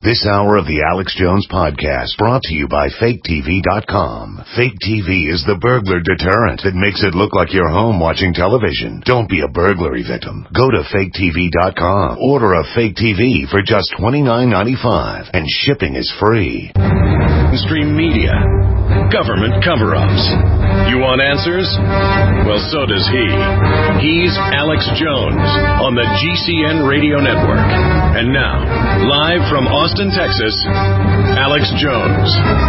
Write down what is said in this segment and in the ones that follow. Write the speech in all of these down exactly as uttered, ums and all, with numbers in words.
This hour of the Alex Jones Podcast brought to you by Fake T V dot com. Fake T V is the burglar deterrent that makes it look like you're home watching television. Don't be a burglary victim. Go to Fake T V dot com. Order a fake T V for just twenty-nine ninety-five, and shipping is free. Mainstream media. Government cover-ups. You want answers? Well, so does he. He's Alex Jones on the G C N Radio Network. And now, live from Austin, Texas, Alex Jones.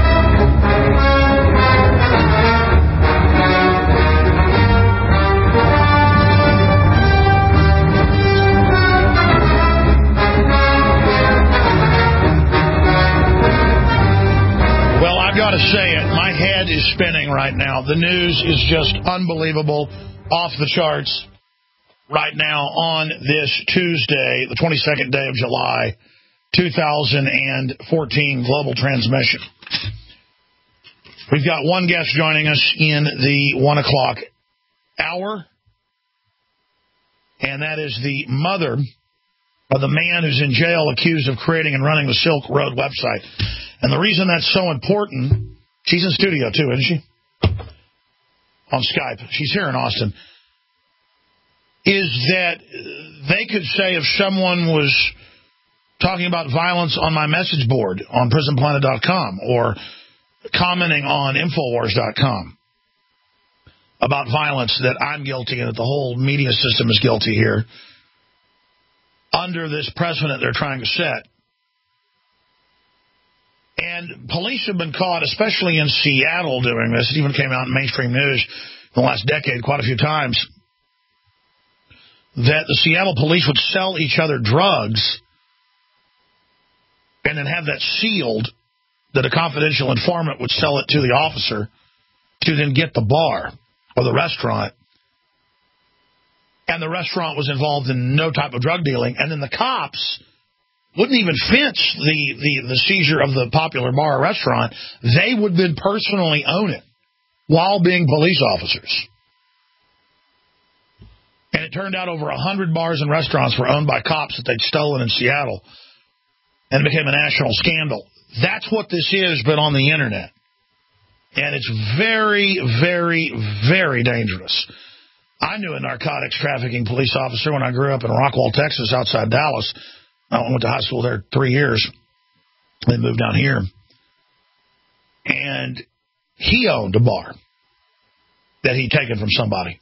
Well, I've got to say it. My head is spinning right now. The news is just unbelievable, off the charts right now on this Tuesday, the twenty-second day of July, two thousand fourteen, global transmission. We've got one guest joining us in the one o'clock hour, and that is the mother of the man who's in jail accused of creating and running the Silk Road website. And the reason that's so important, she's in studio too, isn't she? On Skype. She's here in Austin. Is that they could say if someone was talking about violence on my message board on prison planet dot com or commenting on infowars dot com about violence, that I'm guilty and that the whole media system is guilty here under this precedent they're trying to set. And police have been caught, especially in Seattle, doing this. It even came out in mainstream news in the last decade quite a few times, that the Seattle police would sell each other drugs and then have that sealed, that a confidential informant would sell it to the officer to then get the bar or the restaurant. And the restaurant was involved in no type of drug dealing. And then the cops wouldn't even fence the, the, the seizure of the popular bar or restaurant. They would then personally own it while being police officers. And it turned out over one hundred bars and restaurants were owned by cops that they'd stolen in Seattle. And it became a national scandal. That's what this is, but on the Internet. And it's very, very, very dangerous. I knew a narcotics trafficking police officer when I grew up in Rockwall, Texas, outside Dallas. I went to high school there three years. Then moved down here. And he owned a bar that he'd taken from somebody.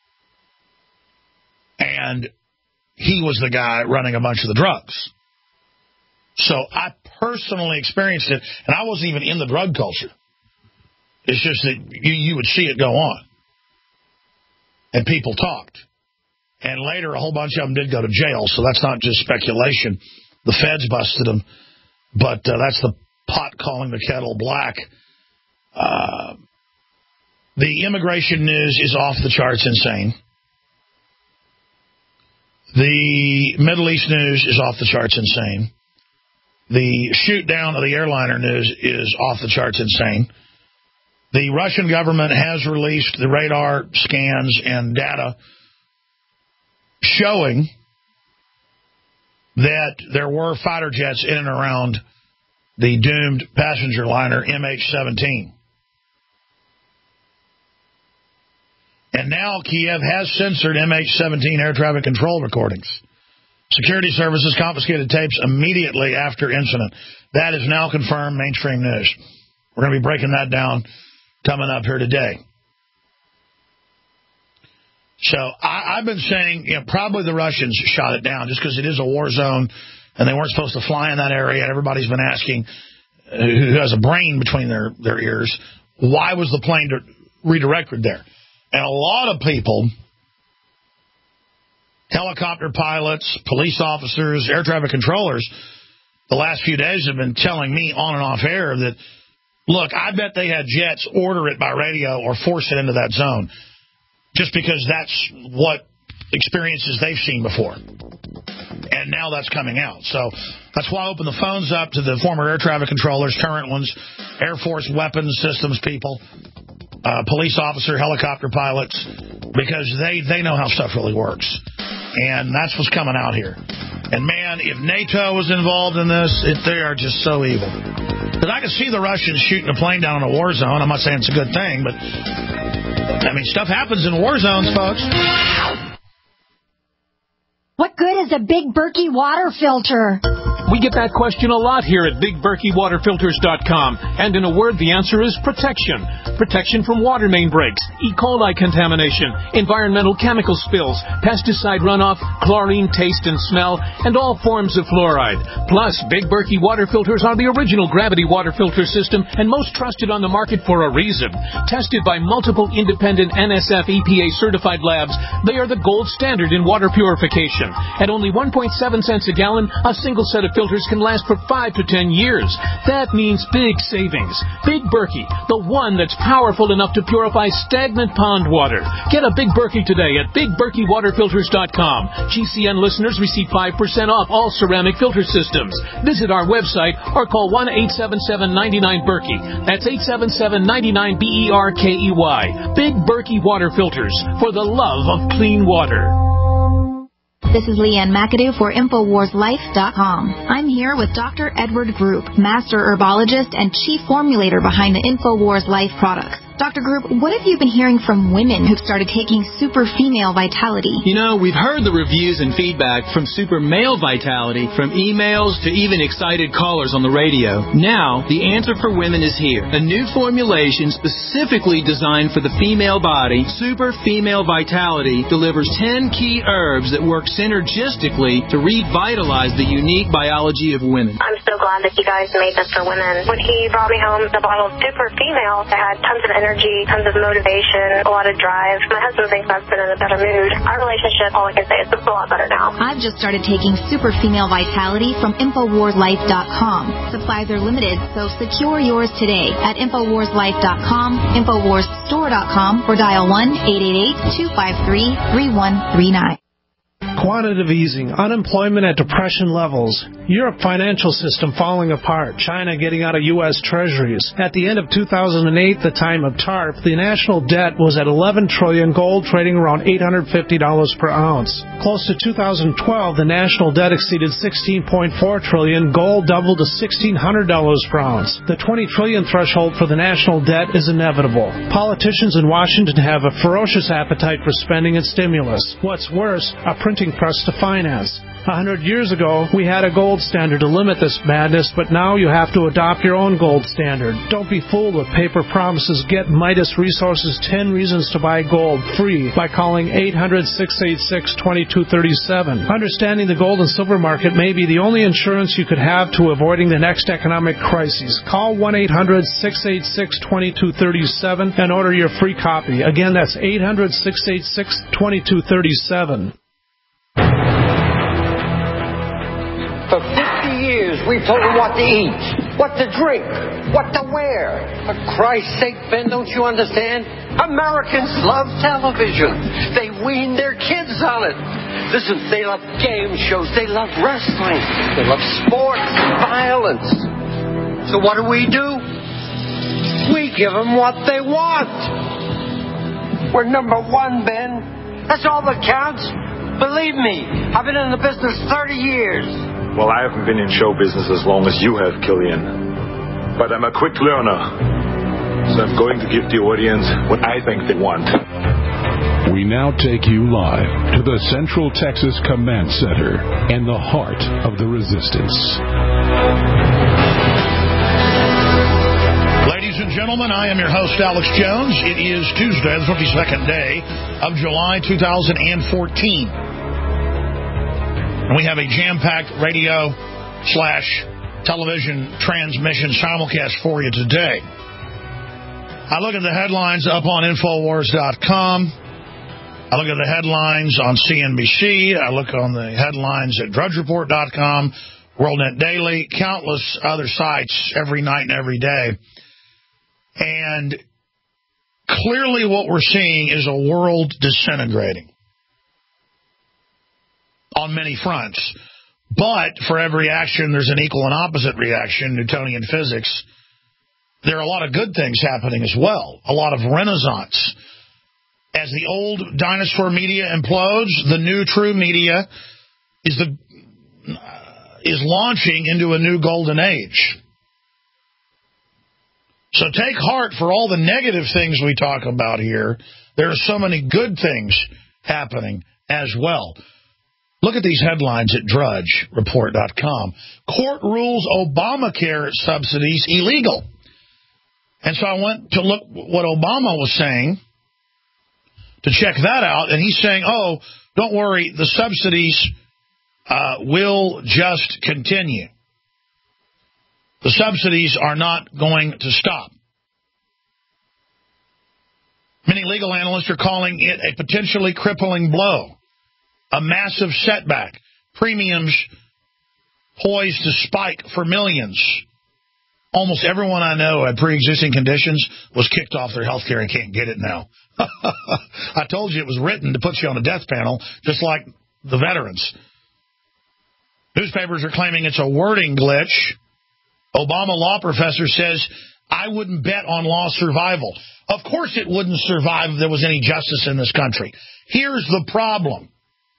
And he was the guy running a bunch of the drugs. So I personally experienced it, and I wasn't even in the drug culture. It's just that you, you would see it go on. And people talked. And later, a whole bunch of them did go to jail, so that's not just speculation. The feds busted them, but uh, that's the pot calling the kettle black. Uh, the immigration news is off the charts insane. The Middle East news is off the charts insane. The shoot down of the airliner news is off the charts insane. The Russian government has released the radar scans and data showing that there were fighter jets in and around the doomed passenger liner M H seventeen. And now Kiev has censored M H seventeen air traffic control recordings. Security services confiscated tapes immediately after incident. That is now confirmed mainstream news. We're going to be breaking that down coming up here today. So I, I've been saying, you know, probably the Russians shot it down just because it is a war zone and they weren't supposed to fly in that area. And everybody's been asking, uh, who has a brain between their, their ears, why was the plane redirected there? And a lot of people, helicopter pilots, police officers, air traffic controllers, the last few days have been telling me on and off air that, look, I bet they had jets order it by radio or force it into that zone, just because that's what experiences they've seen before. And now that's coming out. So that's why I open the phones up to the former air traffic controllers, current ones, Air Force weapons systems people, uh, police officer, helicopter pilots, because they, they know how stuff really works. And that's what's coming out here. And, man, if NATO was involved in this, it, they are just so evil. Because I can see the Russians shooting a plane down in a war zone. I'm not saying it's a good thing, but, I mean, stuff happens in war zones, folks. What good is a Big Berkey water filter? We get that question a lot here at Big Berkey Water Filters dot com. And in a word, the answer is protection. Protection from water main breaks, E. coli contamination, environmental chemical spills, pesticide runoff, chlorine taste and smell, and all forms of fluoride. Plus, Big Berkey water filters are the original gravity water filter system and most trusted on the market for a reason. Tested by multiple independent N S F E P A certified labs, they are the gold standard in water purification. At only one point seven cents a gallon, a single set of filters can last for five to ten years. That means big savings. Big Berkey, the one that's powerful enough to purify stagnant pond water. Get a Big Berkey today at Big Berkey Water Filters dot com. G C N listeners receive five percent off all ceramic filter systems. Visit our website or call one eight seven seven, nine nine, Berkey. That's eight seven seven, nine nine, B E R K E Y. Big Berkey Water Filters, for the love of clean water. This is Leanne McAdoo for Infowars Life dot com. I'm here with Doctor Edward Group, Master Herbologist and Chief Formulator behind the Infowars Life products. Doctor Group, what have you been hearing from women who've started taking Super Female Vitality? You know, we've heard the reviews and feedback from Super Male Vitality, from emails to even excited callers on the radio. Now, the answer for women is here. A new formulation specifically designed for the female body, Super Female Vitality, delivers ten key herbs that work synergistically to revitalize the unique biology of women. I'm so glad that you guys made this for women. When he brought me home the bottle of Super Female, it had tons of energy. Energy, tons of motivation, a lot of drive. My husband thinks I've been in a better mood. Our relationship, all I can say is it's a lot better now. I've just started taking Super Female Vitality from Infowars Life dot com. Supplies are limited, so secure yours today at Infowars Life dot com, Infowars Store dot com, or dial one eight eight eight, two five three, three one three nine. Quantitative easing, unemployment at depression levels, Europe financial system falling apart, China getting out of U S treasuries. At the end of two thousand eight, the time of TARP, the national debt was at eleven trillion dollars, gold trading around eight hundred fifty dollars per ounce. Close to two thousand twelve, the national debt exceeded sixteen point four trillion dollars, gold doubled to sixteen hundred dollars per ounce. The twenty trillion dollars threshold for the national debt is inevitable. Politicians in Washington have a ferocious appetite for spending and stimulus. What's worse, a printing press to finance. A hundred years ago, we had a gold standard to limit this madness, but now you have to adopt your own gold standard. Don't be fooled with paper promises. Get Midas Resources ten Reasons to Buy Gold free by calling eight hundred, six eight six, two two three seven. Understanding the gold and silver market may be the only insurance you could have to avoiding the next economic crisis. Call one eight hundred, six eight six, two two three seven and order your free copy. Again, that's eight hundred, six eight six, two two three seven. For fifty years, we've told them what to eat, what to drink, what to wear. For Christ's sake, Ben, don't you understand? Americans love television. They wean their kids on it. Listen, they love game shows. They love wrestling. They love sports and violence. So what do we do? We give them what they want. We're number one, Ben. That's all that counts. Believe me, I've been in the business thirty years. Well, I haven't been in show business as long as you have, Killian. But I'm a quick learner. So I'm going to give the audience what I think they want. We now take you live to the Central Texas Command Center and the heart of the resistance. Ladies and gentlemen, I am your host, Alex Jones. It is Tuesday, the twenty-second day of July two thousand fourteen. And we have a jam-packed radio slash television transmission simulcast for you today. I look at the headlines up on Infowars dot com. I look at the headlines on C N B C. I look on the headlines at Drudge Report dot com, WorldNet Daily, countless other sites every night and every day. And clearly what we're seeing is a world disintegrating on many fronts. But for every action, there's an equal and opposite reaction, Newtonian physics. There are a lot of good things happening as well, a lot of renaissance. As the old dinosaur media implodes, the new true media is the is launching into a new golden age. So take heart for all the negative things we talk about here. There are so many good things happening as well. Look at these headlines at drudge report dot com. Court rules Obamacare subsidies illegal. And so I went to look what Obama was saying to check that out. And he's saying, oh, don't worry, the subsidies uh, will just continue. The subsidies are not going to stop. Many legal analysts are calling it a potentially crippling blow, a massive setback, premiums poised to spike for millions. Almost everyone I know had pre-existing conditions was kicked off their health care and can't get it now. I told you it was written to put you on a death panel, just like the veterans. Newspapers are claiming it's a wording glitch. Obama law professor says, I wouldn't bet on law survival. Of course it wouldn't survive if there was any justice in this country. Here's the problem.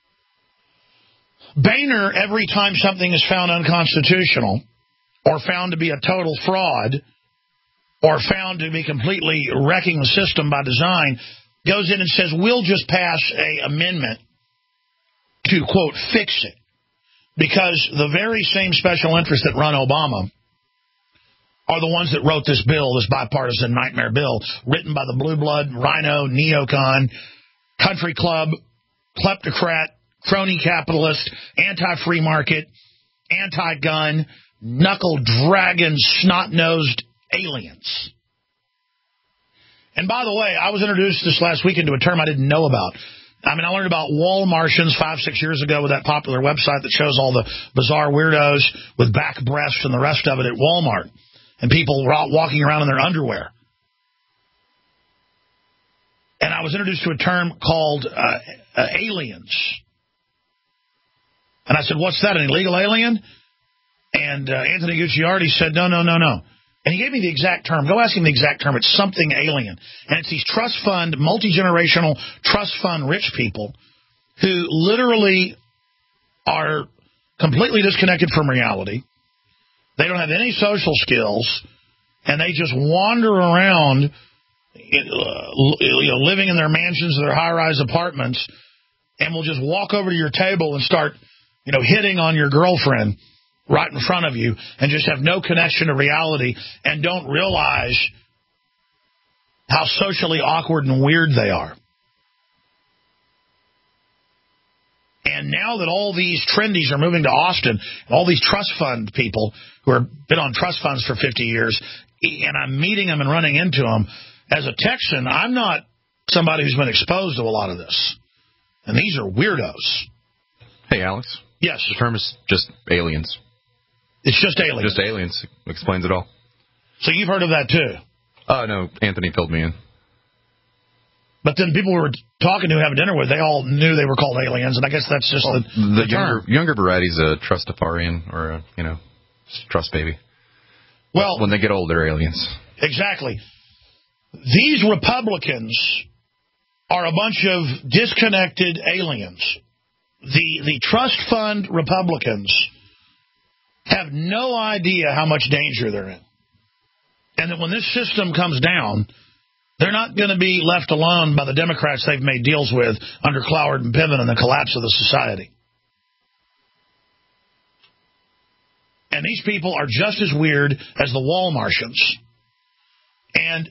Boehner, every time something is found unconstitutional or found to be a total fraud or found to be completely wrecking the system by design, goes in and says, we'll just pass an amendment to, quote, fix it. Because the very same special interests that run Obama are the ones that wrote this bill, this bipartisan nightmare bill, written by the blue blood, rhino, neocon, country club, kleptocrat, crony capitalist, anti-free market, anti-gun, knuckle-dragon, snot-nosed aliens. And by the way, I was introduced this last weekend to a term I didn't know about. I mean, I learned about wall Martians five, six years ago with that popular website that shows all the bizarre weirdos with back breasts and the rest of it at Walmart. And people were out walking around in their underwear. And I was introduced to a term called uh, uh, aliens. And I said, what's that, an illegal alien? And uh, Anthony Gucciardi said, no, no, no, no. And he gave me the exact term. Go ask him the exact term. It's something alien. And it's these trust fund, multi-generational trust fund rich people who literally are completely disconnected from reality. They don't have any social skills, and they just wander around, you know, living in their mansions, their high-rise apartments, and will just walk over to your table and start, you know, hitting on your girlfriend right in front of you and just have no connection to reality and don't realize how socially awkward and weird they are. And now that all these trendies are moving to Austin, all these trust fund people who have been on trust funds for fifty years, and I'm meeting them and running into them, as a Texan, I'm not somebody who's been exposed to a lot of this. And these are weirdos. Hey, Alex. Yes. The term is just aliens. It's just aliens. Just aliens. Explains it all. So you've heard of that, too? Oh, uh, no. Anthony filled me in. But then people we were talking to, having dinner with, they all knew they were called aliens, and I guess that's just well, the, the, the younger, term. younger variety's a trustafarian or a, you know, trust baby. Well, when they get old, they're aliens. Exactly. These Republicans are a bunch of disconnected aliens. The the trust fund Republicans have no idea how much danger they're in. And that when this system comes down, they're not going to be left alone by the Democrats they've made deals with under Cloward and Piven and the collapse of the society. And these people are just as weird as the wall Martians. And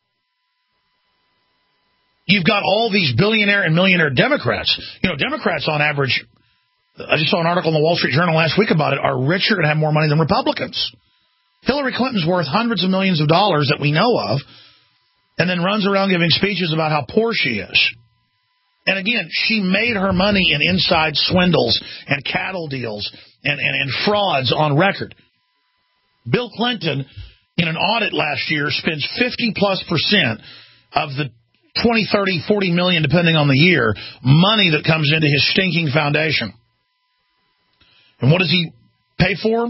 you've got all these billionaire and millionaire Democrats. You know, Democrats on average, I just saw an article in the Wall Street Journal last week about it, are richer and have more money than Republicans. Hillary Clinton's worth hundreds of millions of dollars that we know of, and then runs around giving speeches about how poor she is. And again, she made her money in inside swindles and cattle deals and, and, and frauds on record. Bill Clinton, in an audit last year, spends fifty plus percent of the twenty, thirty, forty million, depending on the year, money that comes into his stinking foundation. And what does he pay for?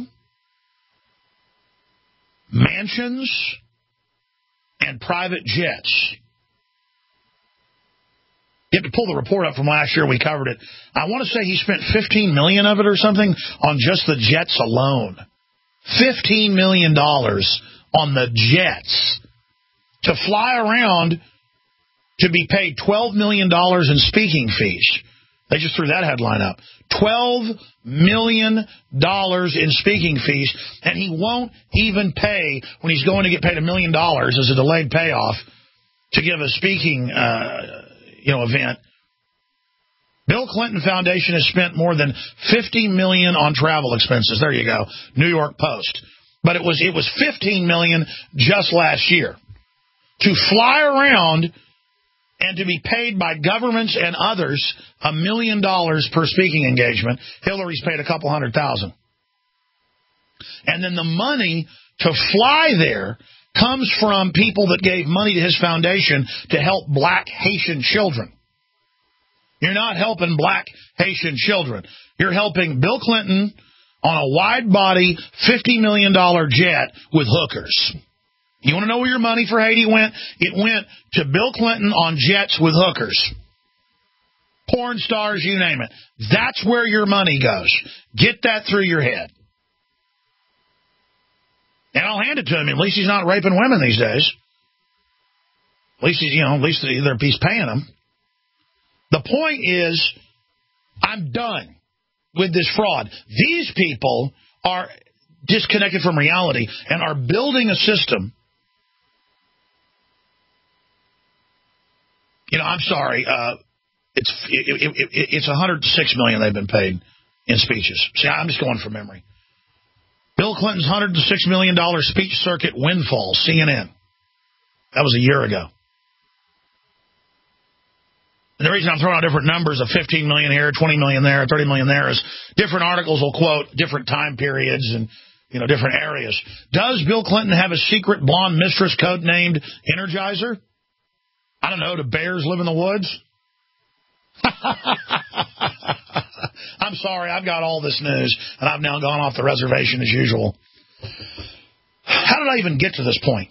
Mansions and private jets. You have to pull the report up from last year. We covered it. I want to say he spent fifteen million dollars of it or something on just the jets alone. fifteen million dollars on the jets to fly around to be paid twelve million dollars in speaking fees. They just threw that headline up. twelve million dollars in speaking fees, and he won't even pay when he's going to get paid a million dollars as a delayed payoff to give a speaking uh, you know, event. Bill Clinton Foundation has spent more than fifty million dollars on travel expenses. There you go, New York Post. But it was it was fifteen million dollars just last year to fly around and to be paid by governments and others a million dollars per speaking engagement. Hillary's paid a couple hundred thousand. And then the money to fly there comes from people that gave money to his foundation to help black Haitian children. You're not helping black Haitian children. You're helping Bill Clinton on a wide-body fifty million dollars jet with hookers. You want to know where your money for Haiti went? It went to Bill Clinton on jets with hookers. Porn stars, you name it. That's where your money goes. Get that through your head. And I'll hand it to him. At least he's not raping women these days. At least he's, you know, at least he's paying them. The point is, I'm done with this fraud. These people are disconnected from reality and are building a system. You know, I'm sorry. Uh, it's it, it, it, it's one hundred six million dollars they've been paid in speeches. See, I'm just going from memory. Bill Clinton's one hundred six million dollars speech circuit windfall, C N N. That was a year ago. And the reason I'm throwing out different numbers of fifteen million dollars here, twenty million dollars there, thirty million dollars there is different articles will quote different time periods and, you know, different areas. Does Bill Clinton have a secret blonde mistress codenamed Energizer? I don't know. Do bears live in the woods? I'm sorry. I've got all this news, and I've now gone off the reservation as usual. How did I even get to this point?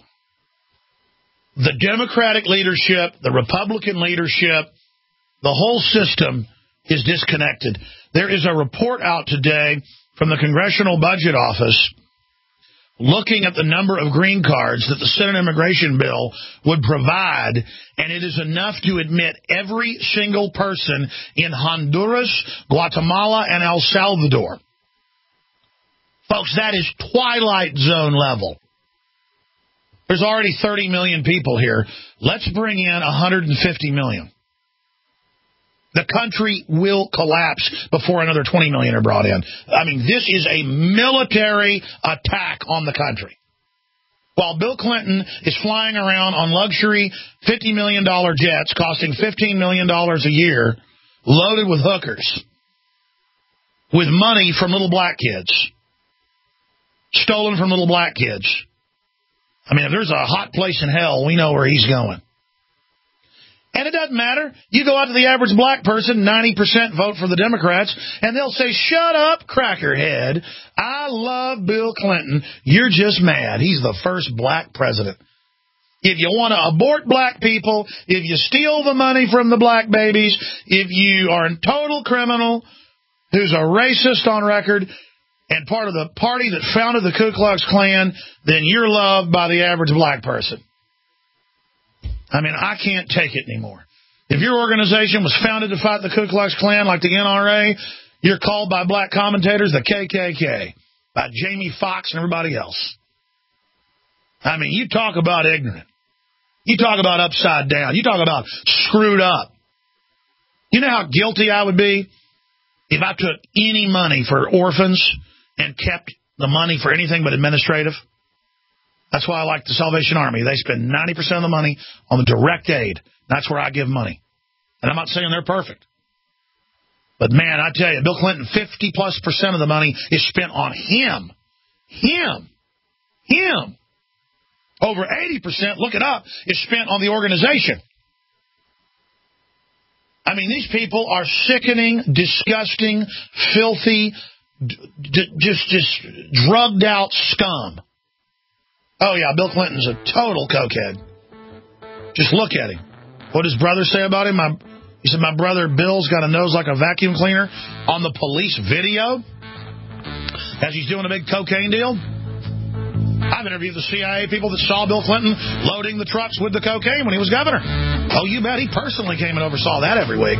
The Democratic leadership, the Republican leadership, the whole system is disconnected. There is a report out today from the Congressional Budget Office looking at the number of green cards that the Senate immigration bill would provide, and it is enough to admit every single person in Honduras, Guatemala, and El Salvador. Folks, that is Twilight Zone level. There's already thirty million people here. Let's bring in one hundred fifty million. The country will collapse before another twenty million are brought in. I mean, this is a military attack on the country. While Bill Clinton is flying around on luxury fifty million dollars jets costing fifteen million dollars a year, loaded with hookers, with money from little black kids, stolen from little black kids. I mean, if there's a hot place in hell, we know where he's going. And it doesn't matter. You go out to the average black person, ninety percent vote for the Democrats, and they'll say, shut up, crackerhead. I love Bill Clinton. You're just mad. He's the first black president. If you want to abort black people, if you steal the money from the black babies, if you are a total criminal who's a racist on record and part of the party that founded the Ku Klux Klan, then you're loved by the average black person. I mean, I can't take it anymore. If your organization was founded to fight the Ku Klux Klan like the N R A, you're called by black commentators the K K K, by Jamie Foxx and everybody else. I mean, you talk about ignorant. You talk about upside down. You talk about screwed up. You know how guilty I would be if I took any money for orphans and kept the money for anything but administrative? That's why I like the Salvation Army. They spend ninety percent of the money on the direct aid. That's where I give money. And I'm not saying they're perfect. But, man, I tell you, Bill Clinton, fifty plus percent of the money is spent on him. Him. Him. Over eighty percent, look it up, is spent on the organization. I mean, these people are sickening, disgusting, filthy, d- d- just, just drugged out scum. Oh, yeah, Bill Clinton's a total cokehead. Just look at him. What does brother say about him? My He said, my brother Bill's got a nose like a vacuum cleaner on the police video as he's doing a big cocaine deal. I've interviewed the C I A people that saw Bill Clinton loading the trucks with the cocaine when he was governor. Oh, you bet he personally came and oversaw that every week.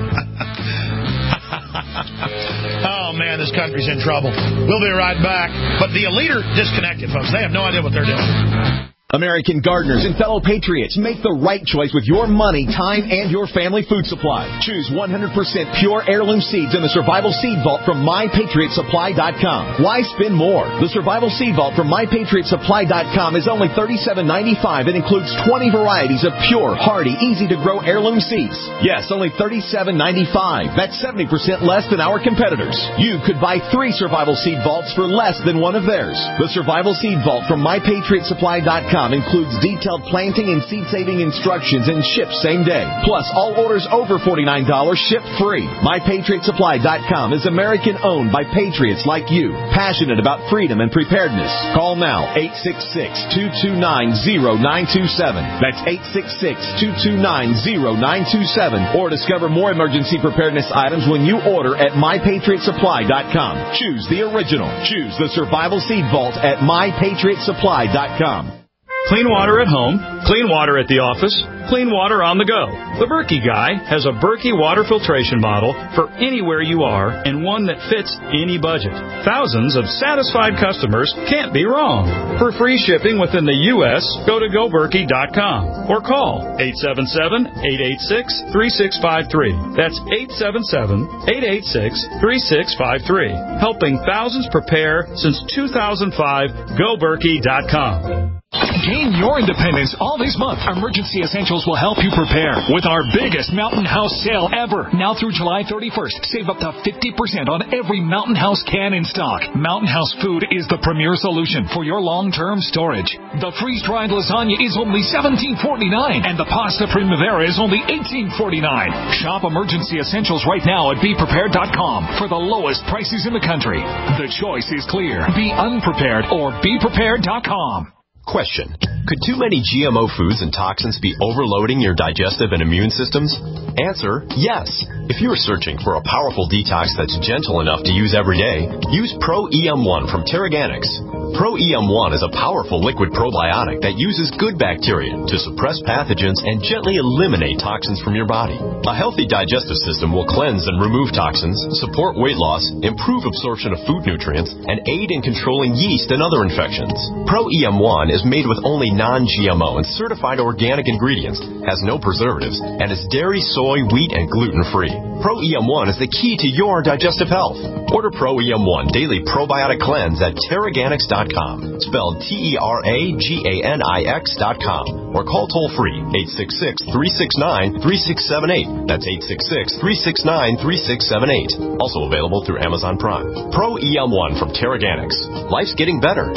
Oh, man, this country's in trouble. We'll be right back. But the elite are disconnected, folks. They have no idea what they're doing. American gardeners and fellow patriots, make the right choice with your money, time, and your family food supply. Choose one hundred percent pure heirloom seeds in the Survival Seed Vault from my patriot supply dot com. Why spend more? The Survival Seed Vault from my patriot supply dot com is only thirty-seven ninety-five and includes twenty varieties of pure, hardy, easy-to-grow heirloom seeds. Yes, only thirty-seven ninety-five. That's seventy percent less than our competitors. You could buy three Survival Seed Vaults for less than one of theirs. The Survival Seed Vault from my patriot supply dot com includes detailed planting and seed-saving instructions and ships same day. Plus, all orders over forty-nine dollars ship free. my patriot supply dot com is American-owned by patriots like you, passionate about freedom and preparedness. Call now, eight six six, two two nine, zero nine two seven. That's eight six six, two two nine, zero nine two seven. Or discover more emergency preparedness items when you order at my patriot supply dot com. Choose the original. Choose the Survival Seed Vault at my patriot supply dot com. Clean water at home, clean water at the office, clean water on the go. The Berkey Guy has a Berkey water filtration model for anywhere you are and one that fits any budget. Thousands of satisfied customers can't be wrong. For free shipping within the U S, go to go berkey dot com or call eight seven seven, eight eight six, three six five three. That's eight seven seven, eight eight six, three six five three. Helping thousands prepare since two thousand five, go berkey dot com. Gain your independence all this month. Emergency Essentials will help you prepare with our biggest Mountain House sale ever. Now through July thirty-first, save up to fifty percent on every Mountain House can in stock. Mountain House food is the premier solution for your long-term storage. The freeze-dried lasagna is only seventeen forty-nine, and the pasta primavera is only eighteen forty-nine. Shop Emergency Essentials right now at be prepared dot com for the lowest prices in the country. The choice is clear. Be unprepared or be prepared dot com. Question. Could too many G M O foods and toxins be overloading your digestive and immune systems? Answer, yes. If you are searching for a powerful detox that's gentle enough to use every day, use Pro E M one from Terraganics. Pro E M one is a powerful liquid probiotic that uses good bacteria to suppress pathogens and gently eliminate toxins from your body. A healthy digestive system will cleanse and remove toxins, support weight loss, improve absorption of food nutrients, and aid in controlling yeast and other infections. Pro E M one is made with only non-G M O and certified organic ingredients, has no preservatives, and is dairy, soy, wheat, and gluten-free. Pro E M one is the key to your digestive health. Order Pro E M one Daily Probiotic Cleanse at Terraganics dot com, spelled T E R A G A N I X dot com, or call toll-free eight six six, three six nine, three six seven eight. That's eight six six, three six nine, three six seven eight. Also available through Amazon Prime. Pro E M one from Terraganics. Life's getting better.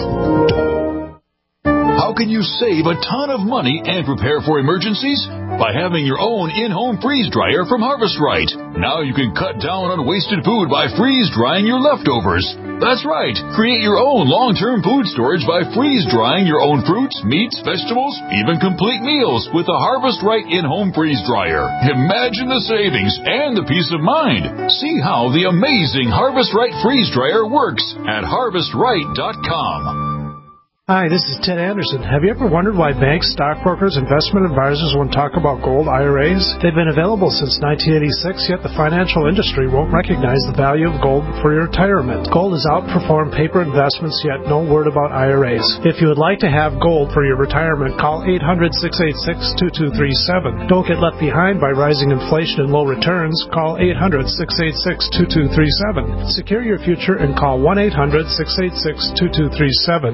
How can you save a ton of money and prepare for emergencies? By having your own in-home freeze dryer from Harvest Right. Now you can cut down on wasted food by freeze drying your leftovers. That's right. Create your own long-term food storage by freeze drying your own fruits, meats, vegetables, even complete meals with the Harvest Right in-home freeze dryer. Imagine the savings and the peace of mind. See how the amazing Harvest Right freeze dryer works at harvest right dot com. Hi, this is Ted Anderson. Have you ever wondered why banks, stockbrokers, investment advisors won't talk about gold I R As? They've been available since nineteen eighty-six, yet the financial industry won't recognize the value of gold for your retirement. Gold has outperformed paper investments, yet no word about I R As. If you would like to have gold for your retirement, call eight hundred, six eight six, two two three seven. Don't get left behind by rising inflation and low returns. Call eight hundred, six eight six, two two three seven. Secure your future and call one eight hundred, six eight six, two two three seven.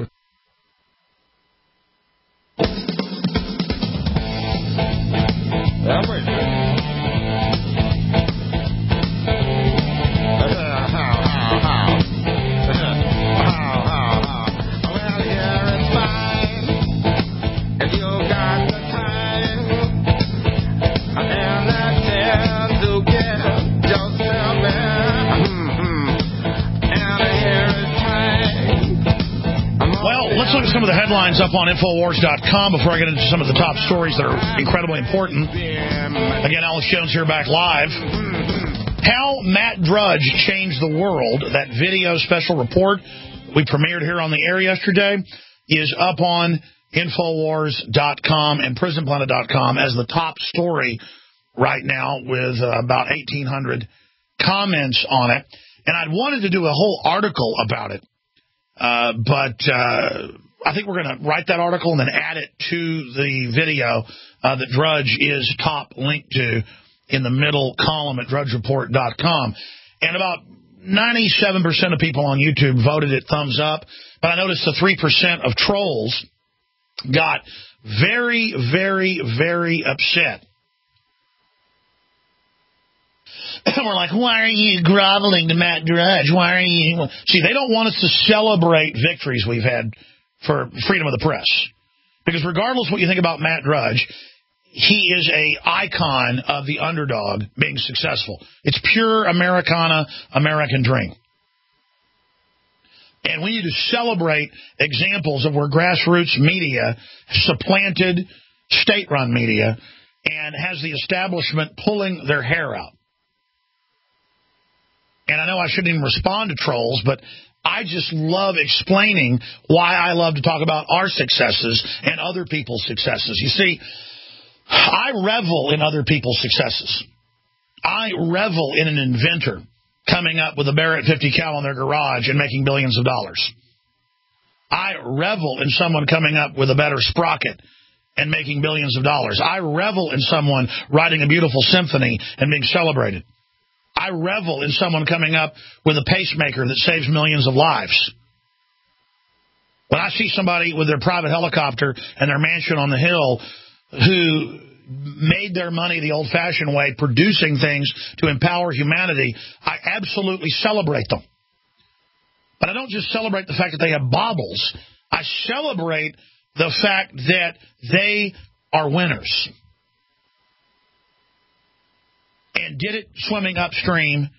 headlines up on Infowars dot com before I get into some of the top stories that are incredibly important. Again, Alex Jones here back live. How Matt Drudge Changed the World, that video special report we premiered here on the air yesterday, is up on Infowars dot com and Prison Planet dot com as the top story right now with uh, about eighteen hundred comments on it. And I'd wanted to do a whole article about it, uh, but uh, I think we're going to write that article and then add it to the video uh, that Drudge is top linked to in the middle column at Drudge Report dot com. And about ninety-seven percent of people on YouTube voted it thumbs up, but I noticed the three percent of trolls got very, very, very upset. And we're like, why are you groveling to Matt Drudge? Why are you... See, they don't want us to celebrate victories we've had for freedom of the press. Because regardless of what you think about Matt Drudge, he is a icon of the underdog being successful. It's pure Americana, American dream. And we need to celebrate examples of where grassroots media supplanted state-run media and has the establishment pulling their hair out. And I know I shouldn't even respond to trolls, but I just love explaining why I love to talk about our successes and other people's successes. You see, I revel in other people's successes. I revel in an inventor coming up with a Barrett fifty cal in their garage and making billions of dollars. I revel in someone coming up with a better sprocket and making billions of dollars. I revel in someone writing a beautiful symphony and being celebrated. I revel in someone coming up with a pacemaker that saves millions of lives. When I see somebody with their private helicopter and their mansion on the hill who made their money the old-fashioned way, producing things to empower humanity, I absolutely celebrate them. But I don't just celebrate the fact that they have baubles. I celebrate the fact that they are winners. And did it swimming upstream,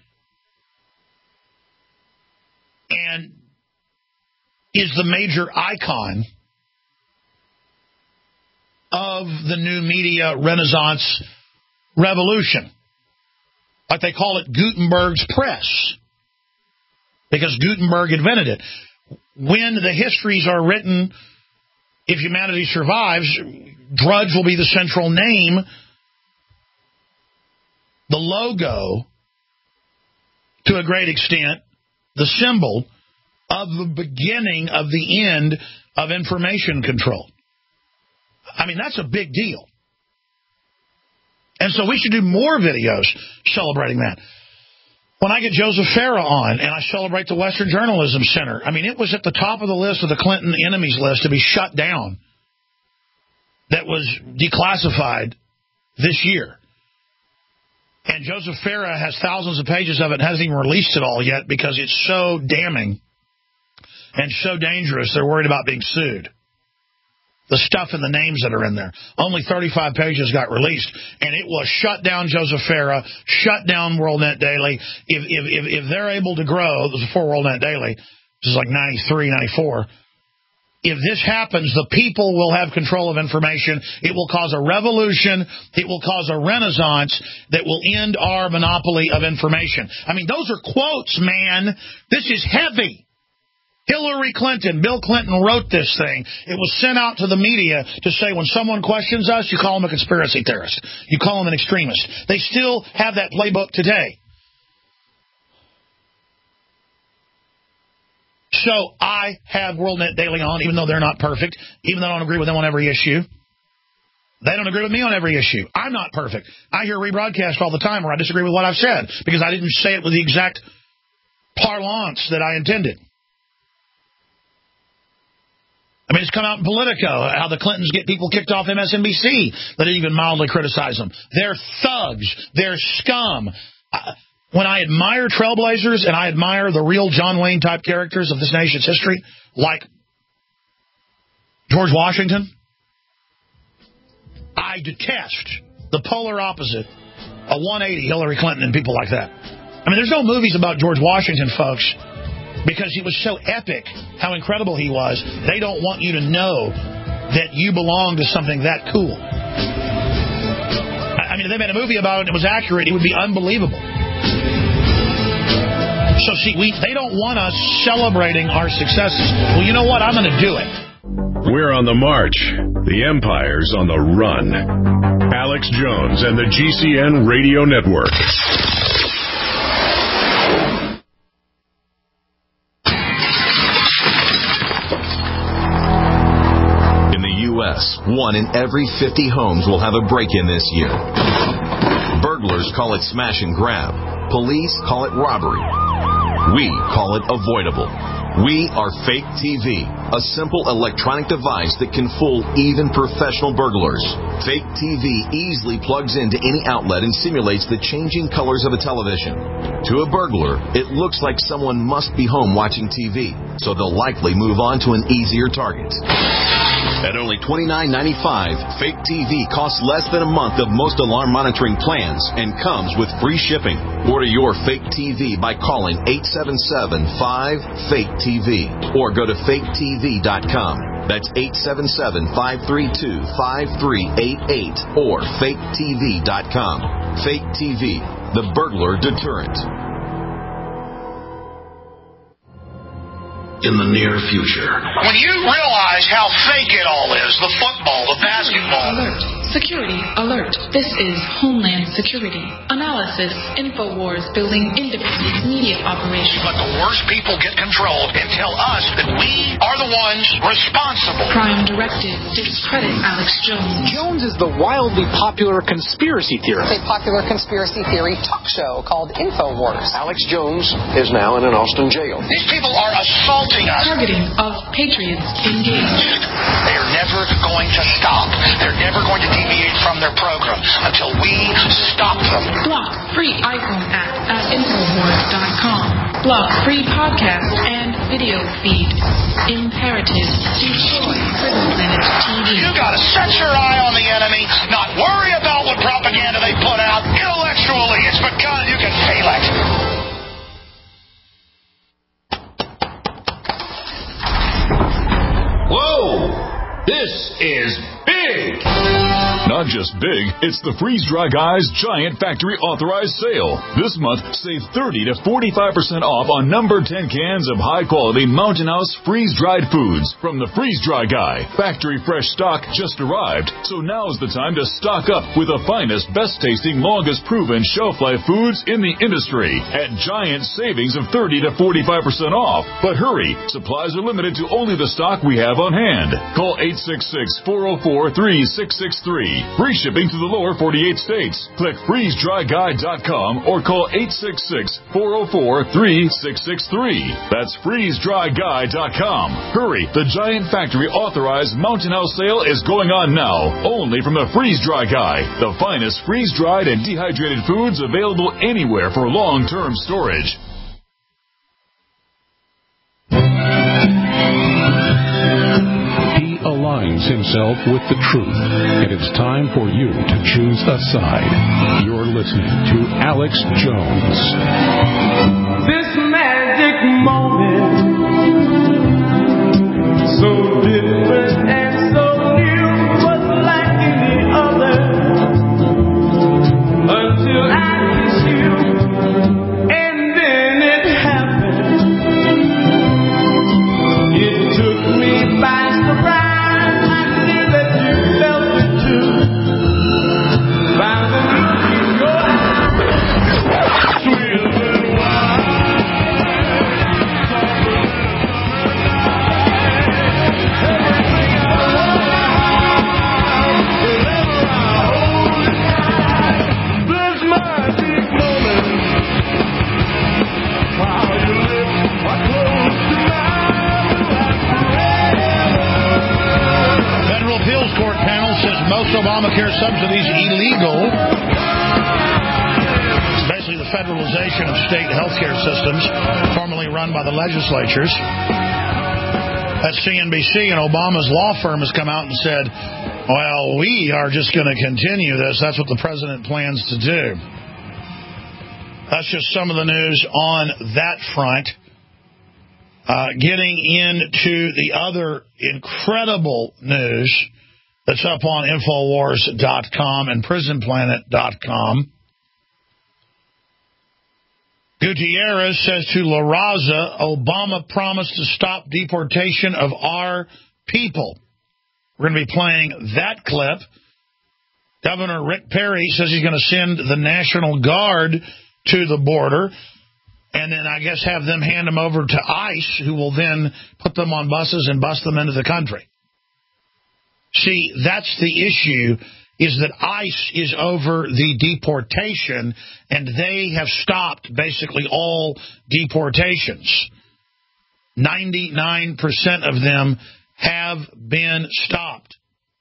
and is the major icon of the new media renaissance revolution. Like they call it Gutenberg's press, because Gutenberg invented it. When the histories are written, if humanity survives, Drudge will be the central name, the logo, to a great extent, the symbol of the beginning of the end of information control. I mean, that's a big deal. And so we should do more videos celebrating that. When I get Joseph Farah on and I celebrate the Western Journalism Center, I mean, it was at the top of the list of the Clinton enemies list to be shut down that was declassified this year. And Joseph Farah has thousands of pages of it and hasn't even released it all yet because it's so damning and so dangerous they're worried about being sued. The stuff and the names that are in there. Only thirty-five pages got released, and it was shut down Joseph Farah, shut down WorldNet Daily. If if if, if they're able to grow, this is before WorldNet Daily, this is like ninety-three, ninety-four. If this happens, the people will have control of information. It will cause a revolution. It will cause a renaissance that will end our monopoly of information. I mean, those are quotes, man. This is heavy. Hillary Clinton, Bill Clinton wrote this thing. It was sent out to the media to say when someone questions us, you call them a conspiracy theorist. You call them an extremist. They still have that playbook today. So I have WorldNet Daily on, even though they're not perfect, even though I don't agree with them on every issue. They don't agree with me on every issue. I'm not perfect. I hear rebroadcast all the time where I disagree with what I've said because I didn't say it with the exact parlance that I intended. I mean, it's come out in Politico how the Clintons get people kicked off M S N B C that didn't even mildly criticize them. They're thugs. They're scum. Uh, when I admire trailblazers and I admire the real John Wayne type characters of this nation's history, like George Washington, I detest the polar opposite, a one eighty Hillary Clinton and people like that. I mean, there's no movies about George Washington, folks, because he was so epic, how incredible he was, they don't want you to know that you belong to something that cool. I mean, if they made a movie about it and it was accurate, it would be unbelievable. So, see, we they don't want us celebrating our successes. Well, you know what? I'm going to do it. We're on the march. The Empire's on the run. Alex Jones and the G C N Radio Network. One in every fifty homes will have a break-in this year. Burglars call it smash and grab. Police call it robbery. We call it avoidable. We are Fake T V, a simple electronic device that can fool even professional burglars. Fake T V easily plugs into any outlet and simulates the changing colors of a television. To a burglar, it looks like someone must be home watching T V, so they'll likely move on to an easier target. At only twenty-nine ninety-five, Fake T V costs less than a month of most alarm monitoring plans and comes with free shipping. Order your Fake T V by calling eight seven seven, five, fake T V or go to fake T V dot com. That's eight seven seven, five three two, five three eight eight or fake T V dot com. Fake T V, the burglar deterrent. In the near future. When you realize how fake it all is, the football, the basketball. Alert. Security alert. This is Homeland Security. Analysis. InfoWars building independent media operations. Let the worst people get control and tell us that we are the ones responsible. Prime Directive. Discredit Alex Jones. Jones is the wildly popular conspiracy theorist. It's a popular conspiracy theory talk show called InfoWars. Alex Jones is now in an Austin jail. These people are assaulting us. Targeting of patriots engaged. They are never going to stop. They're never going to deviate from their program until we stop them. Block free iPhone app at Infowars dot com. Block free podcast and video feed. Imperative. Destroy Prison Planet T V. You gotta set your eye on the enemy, not worry about what propaganda they put out intellectually. It's because you can feel it. Whoa! This is big! Not just big, it's the Freeze Dry Guy's giant factory authorized sale. This month, save thirty to forty-five percent off on number ten cans of high quality Mountain House freeze dried foods from the Freeze Dry Guy. Factory fresh stock just arrived, so now's the time to stock up with the finest, best tasting, longest proven shelf life foods in the industry at giant savings of thirty to forty-five percent off. But hurry, supplies are limited to only the stock we have on hand. Call eight six six, four oh four, three six six three. Free shipping to the lower forty-eight states. Click freeze dry guy dot com or call eight six six, four oh four, three six six three. That's freeze dry guy dot com. Hurry, the giant factory authorized Mountain House sale is going on now, only from the Freeze Dry Guy, the finest freeze-dried and dehydrated foods available anywhere for long-term storage. Aligns himself with the truth, and it's time for you to choose a side. You're listening to Alex Jones. This magic moment, so different and so new, was like any other until I kissed you, and then it happened. It took me by surprise. Most Obamacare subsidies illegal. It's basically the federalization of state health care systems, formerly run by the legislatures. That's C N B C, and Obama's law firm has come out and said, well, we are just going to continue this. That's what the president plans to do. That's just some of the news on that front. Uh, getting into the other incredible news that's up on Infowars dot com and Prison Planet dot com. Gutierrez says to La Raza, Obama promised to stop deportation of our people. We're going to be playing that clip. Governor Rick Perry says he's going to send the National Guard to the border and then I guess have them hand them over to ICE, who will then put them on buses and bus them into the country. See, that's the issue, is that ICE is over the deportation, and they have stopped basically all deportations. ninety-nine percent of them have been stopped.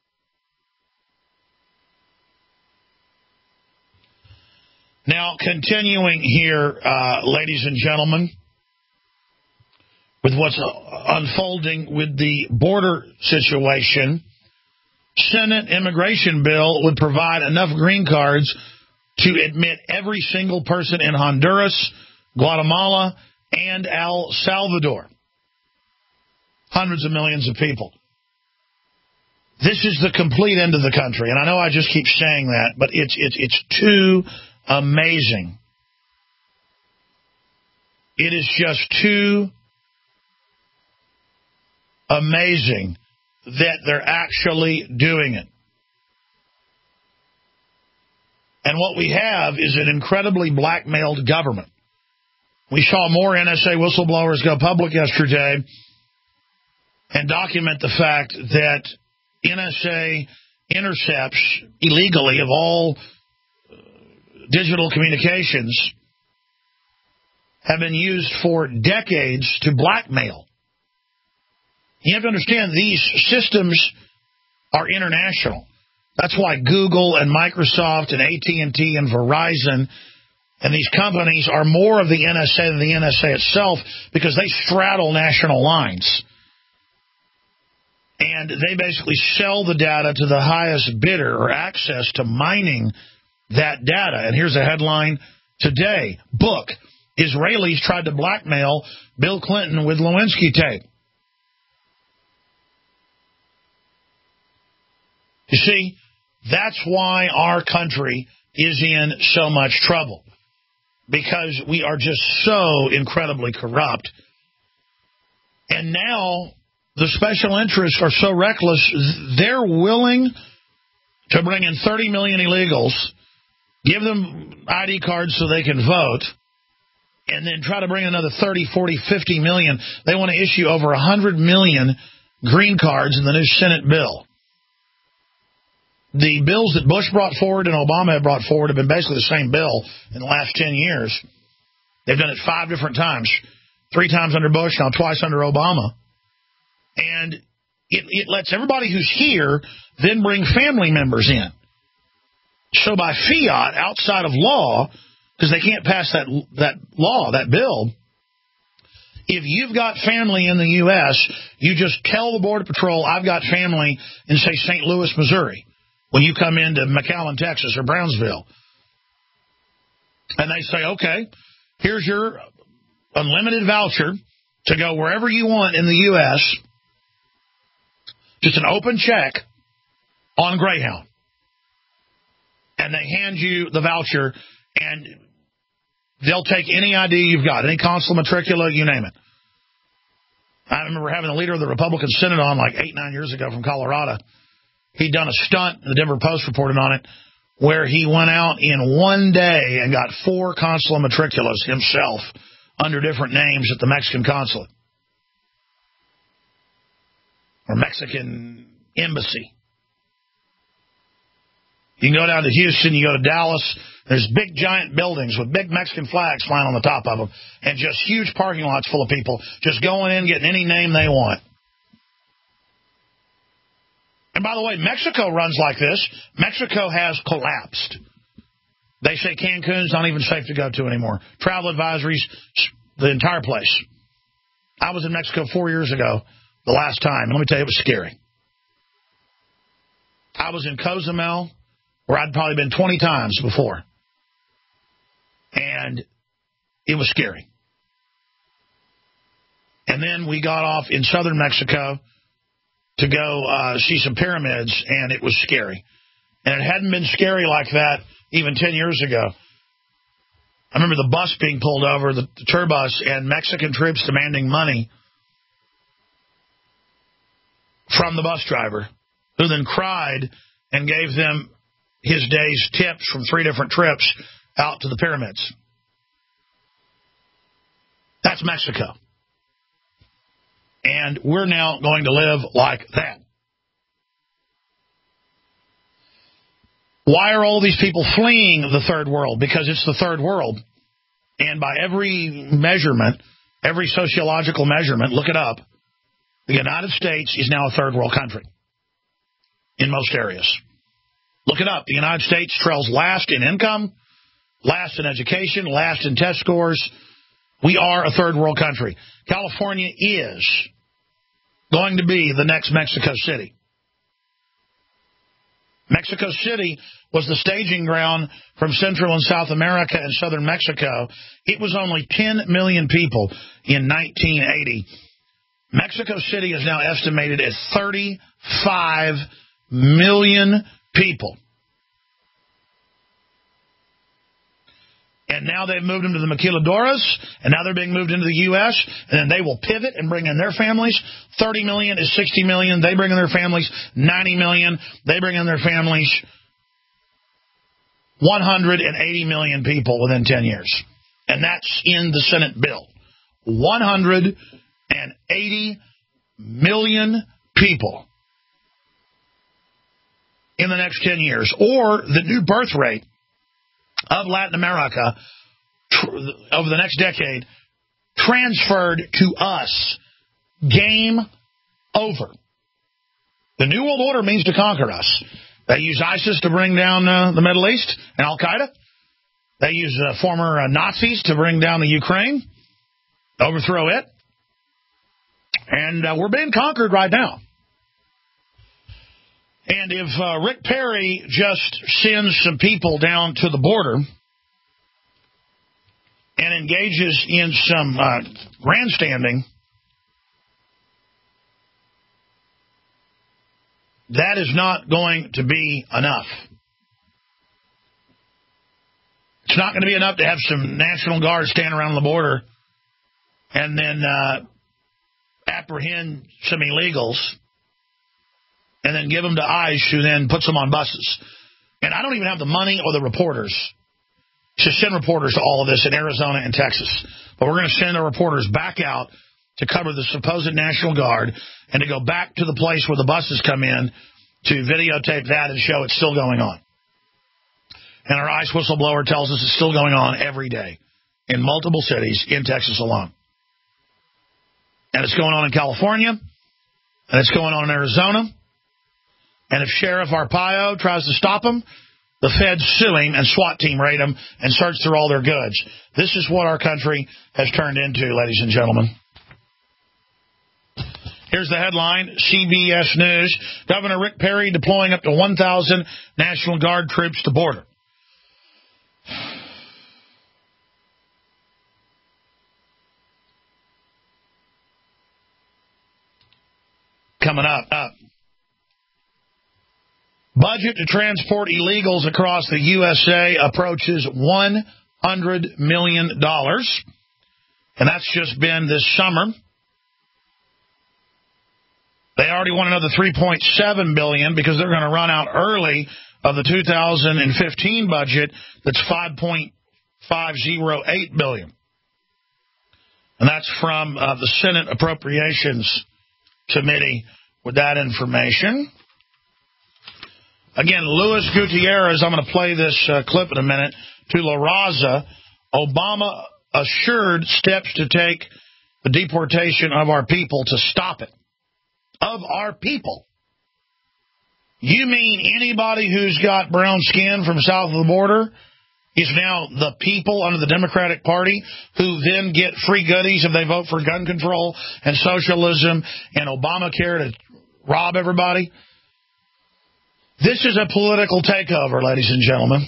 Now, continuing here, uh, ladies and gentlemen, with what's unfolding with the border situation, Senate immigration bill would provide enough green cards to admit every single person in Honduras, Guatemala, and El Salvador. Hundreds of millions of people. This is the complete end of the country, and I know I just keep saying that, but it's it's it's too amazing. It is just too amazing that they're actually doing it. And what we have is an incredibly blackmailed government. We saw more N S A whistleblowers go public yesterday and document the fact that N S A intercepts illegally of all digital communications have been used for decades to blackmail. You have to understand these systems are international. That's why Google and Microsoft and A T and T and Verizon and these companies are more of the N S A than the N S A itself, because they straddle national lines. And they basically sell the data to the highest bidder, or access to mining that data. And here's a headline today. Book, Israelis tried to blackmail Bill Clinton with Lewinsky tape. You see, that's why our country is in so much trouble, because we are just so incredibly corrupt. And now the special interests are so reckless, they're willing to bring in thirty million illegals, give them I D cards so they can vote, and then try to bring another thirty, forty, fifty million. They want to issue over one hundred million green cards in the new Senate bill. The bills that Bush brought forward and Obama had brought forward have been basically the same bill in the last ten years. They've done it five different times, three times under Bush, now twice under Obama. And it, it lets everybody who's here then bring family members in. So by fiat, outside of law, because they can't pass that that law, that bill, if you've got family in the U S, you just tell the Border Patrol, I've got family in, say, Saint Louis, Missouri, when you come into McAllen, Texas, or Brownsville. And they say, okay, here's your unlimited voucher to go wherever you want in the U S, just an open check on Greyhound. And they hand you the voucher, and they'll take any I D you've got, any consular matricula, you name it. I remember having the leader of the Republican Senate on like eight, nine years ago from Colorado. He'd done a stunt, the Denver Post reported on it, where he went out in one day and got four consular matriculas himself under different names at the Mexican consulate or Mexican embassy. You can go down to Houston, you go to Dallas, there's big giant buildings with big Mexican flags flying on the top of them, and just huge parking lots full of people just going in, getting any name they want. And by the way, Mexico runs like this. Mexico has collapsed. They say Cancun's not even safe to go to anymore. Travel advisories, the entire place. I was in Mexico four years ago, the last time. Let me tell you, it was scary. I was in Cozumel, where I'd probably been twenty times before. And it was scary. And then we got off in southern Mexico to go uh, see some pyramids, and it was scary. And it hadn't been scary like that even ten years ago. I remember the bus being pulled over, the, the tour bus, and Mexican troops demanding money from the bus driver, who then cried and gave them his day's tips from three different trips out to the pyramids. That's Mexico. And we're now going to live like that. Why are all these people fleeing the third world? Because it's the third world. And by every measurement, every sociological measurement, look it up, the United States is now a third world country in most areas. Look it up. The United States trails last in income, last in education, last in test scores. We are a third world country. California is going to be the next Mexico City. Mexico City was the staging ground from Central and South America and southern Mexico. It was only ten million people in nineteen eighty. Mexico City is now estimated at thirty-five million people. And now they've moved them to the Maquiladoras, and now they're being moved into the U S, and then they will pivot and bring in their families. thirty million is sixty million. They bring in their families. ninety million. They bring in their families. one hundred eighty million people within ten years. And that's in the Senate bill. one hundred eighty million people in the next ten years. Or the new birth rate of Latin America tr- over the next decade transferred to us. Game over. The New World Order means to conquer us. They use ISIS to bring down uh, the Middle East and Al-Qaeda. They use uh, former uh, Nazis to bring down the Ukraine, overthrow it. And uh, we're being conquered right now. And if uh, Rick Perry just sends some people down to the border and engages in some uh, grandstanding, that is not going to be enough. It's not going to be enough to have some National Guard stand around the border and then uh, apprehend some illegals and then give them to ICE, who then puts them on buses. And I don't even have the money or the reporters to send reporters to all of this in Arizona and Texas. But we're going to send our reporters back out to cover the supposed National Guard and to go back to the place where the buses come in to videotape that and show it's still going on. And our ICE whistleblower tells us it's still going on every day in multiple cities in Texas alone. And it's going on in California, and it's going on in Arizona. And if Sheriff Arpaio tries to stop them, the feds sue him and SWAT team raid them and search through all their goods. This is what our country has turned into, ladies and gentlemen. Here's the headline, C B S News. Governor Rick Perry deploying up to one thousand National Guard troops to border. Coming up, up. Budget to transport illegals across the U S A approaches one hundred million dollars. And that's just been this summer. They already want another three point seven billion dollars because they're going to run out early of the two thousand fifteen budget that's five point five oh eight billion dollars. And that's from uh, the Senate Appropriations Committee with that information. Again, Luis Gutierrez, I'm going to play this uh, clip in a minute, to La Raza. Obama assured steps to take the deportation of our people to stop it. Of our people. You mean anybody who's got brown skin from south of the border is now the people under the Democratic Party who then get free goodies if they vote for gun control and socialism and Obamacare to rob everybody? This is a political takeover, ladies and gentlemen.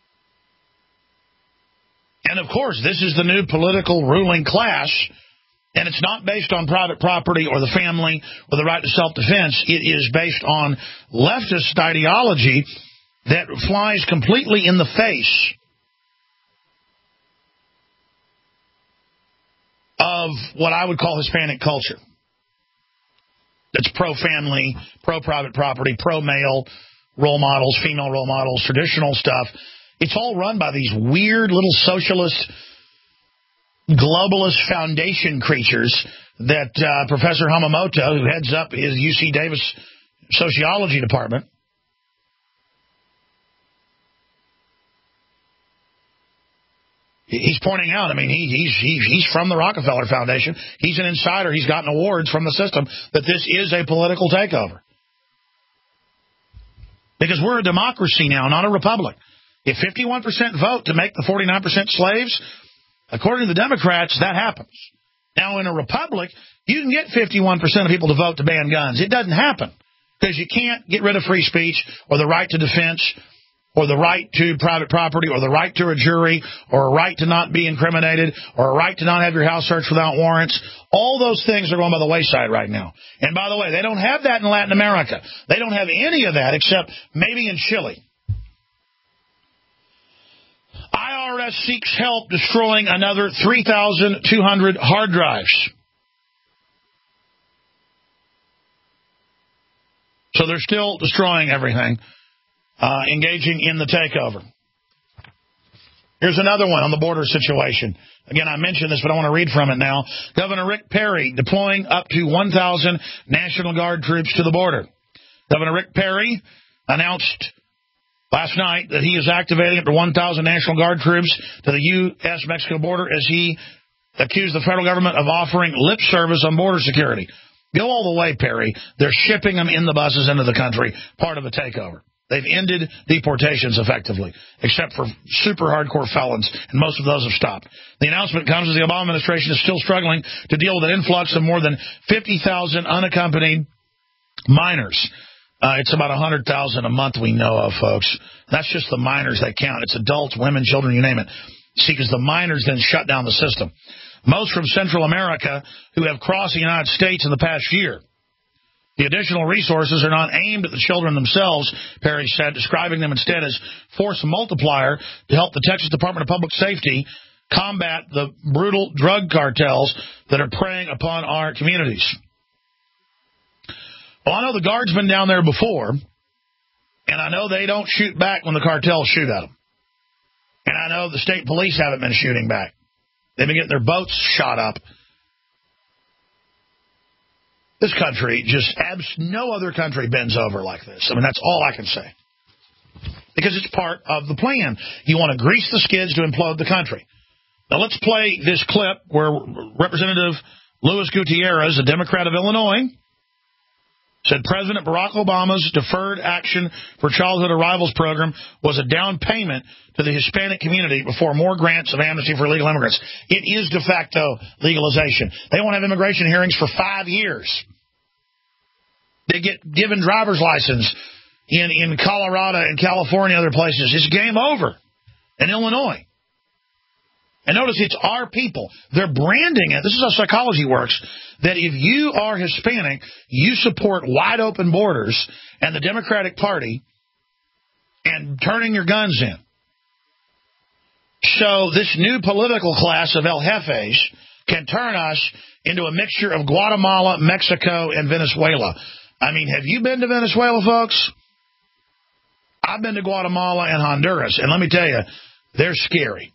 And, of course, this is the new political ruling class And it's not based on private property or the family or the right to self-defense. It is based on leftist ideology that flies completely in the face of what I would call Hispanic culture. It's pro-family, pro-private property, pro-male role models, female role models, traditional stuff. It's all run by these weird little socialist, globalist foundation creatures that uh, Professor Hamamoto, who heads up his U C Davis sociology department, he's pointing out. I mean, he, he's, he's he's from the Rockefeller Foundation. He's an insider. He's gotten awards from the system that this is a political takeover. Because we're a democracy now, not a republic. If fifty-one percent vote to make the forty-nine percent slaves, according to the Democrats, that happens. Now, in a republic, you can get fifty-one percent of people to vote to ban guns. It doesn't happen because you can't get rid of free speech or the right to defense or the right to private property or the right to a jury or a right to not be incriminated or a right to not have your house searched without warrants. All those things are going by the wayside right now. And by the way, they don't have that in Latin America. They don't have any of that except maybe in Chile. I R S seeks help destroying another three thousand two hundred hard drives. So they're still destroying everything, uh, engaging in the takeover. Here's another one on the border situation. Again, I mentioned this, but I want to read from it now. Governor Rick Perry deploying up to one thousand National Guard troops to the border. Governor Rick Perry announced last night that he is activating up to one thousand National Guard troops to the U S Mexico border as he accused the federal government of offering lip service on border security. Go all the way, Perry. They're shipping them in the buses into the country, part of a takeover. They've ended deportations effectively, except for super hardcore felons, and most of those have stopped. The announcement comes as the Obama administration is still struggling to deal with an influx of more than fifty thousand unaccompanied minors. Uh, it's about one hundred thousand a month we know of, folks. That's just the minors they count. It's adults, women, children, you name it. See, because the minors then shut down the system. Most from Central America who have crossed the United States in the past year. The additional resources are not aimed at the children themselves, Perry said, describing them instead as force multiplier to help the Texas Department of Public Safety combat the brutal drug cartels that are preying upon our communities. Well, I know the Guard's been down there before, and I know they don't shoot back when the cartels shoot at them. And I know the state police haven't been shooting back. They've been getting their boats shot up. This country, just abs- no other country bends over like this. I mean, that's all I can say. Because it's part of the plan. You want to grease the skids to implode the country. Now, let's play this clip where Representative Luis Gutierrez, a Democrat of Illinois, said President Barack Obama's Deferred Action for Childhood Arrivals program was a down payment to the Hispanic community before more grants of amnesty for illegal immigrants. It is de facto legalization. They won't have immigration hearings for five years. They get given driver's license in, in Colorado and California and other places. It's game over in Illinois. And notice it's our people. They're branding it. This is how psychology works. That if you are Hispanic, you support wide open borders and the Democratic Party and turning your guns in. So this new political class of El Jefes can turn us into a mixture of Guatemala, Mexico, and Venezuela. I mean, have you been to Venezuela, folks? I've been to Guatemala and Honduras, and let me tell you, they're scary.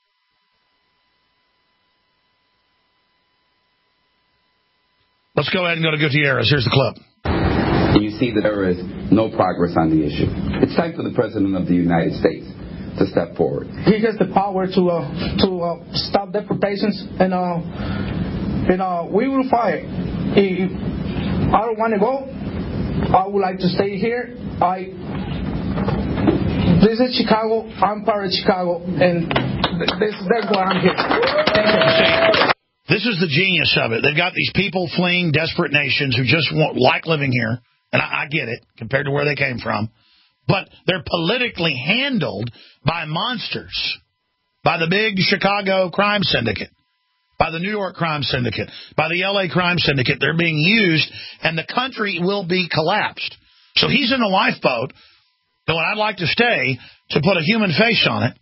Let's go ahead and go to Gutierrez. Here's the clip. You see that there is no progress on the issue. It's time for the President of the United States to step forward. He has the power to uh, to uh, stop deportations, and uh, and uh, we will fight. If I don't want to go, I would like to stay here. I this is Chicago. I'm part of Chicago, and this, that's why I'm here. Thank you. This is the genius of it. They've got these people fleeing desperate nations who just won't like living here. And I, I get it, compared to where they came from. But they're politically handled by monsters, by the big Chicago crime syndicate. by the New York crime syndicate, by the L A crime syndicate. They're being used, and the country will be collapsed. So he's in a lifeboat going, I'd like to stay to put a human face on it.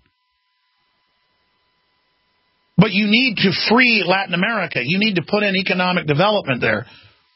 But you need to free Latin America. You need to put in economic development there.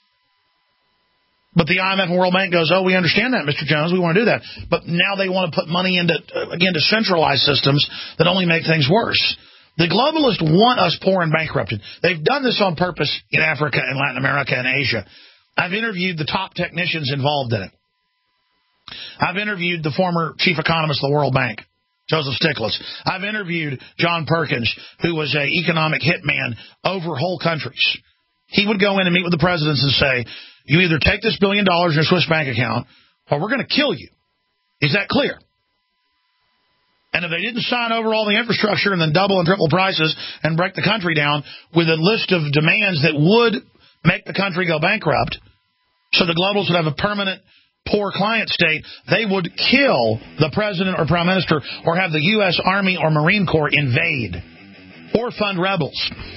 But the I M F and World Bank goes, oh, we understand that, Mister Jones. We want to do that. But now they want to put money into, again, to centralized systems that only make things worse. The globalists want us poor and bankrupted. They've done this on purpose in Africa and Latin America and Asia. I've interviewed the top technicians involved in it. I've interviewed the former chief economist of the World Bank, Joseph Stiglitz. I've interviewed John Perkins, who was an economic hitman over whole countries. He would go in and meet with the presidents and say, you either take this billion dollars in your Swiss bank account, or we're going to kill you. Is that clear? And if they didn't sign over all the infrastructure and then double and triple prices and break the country down with a list of demands that would make the country go bankrupt, so the globals would have a permanent poor client state, they would kill the president or prime minister or have the U S Army or Marine Corps invade or fund rebels.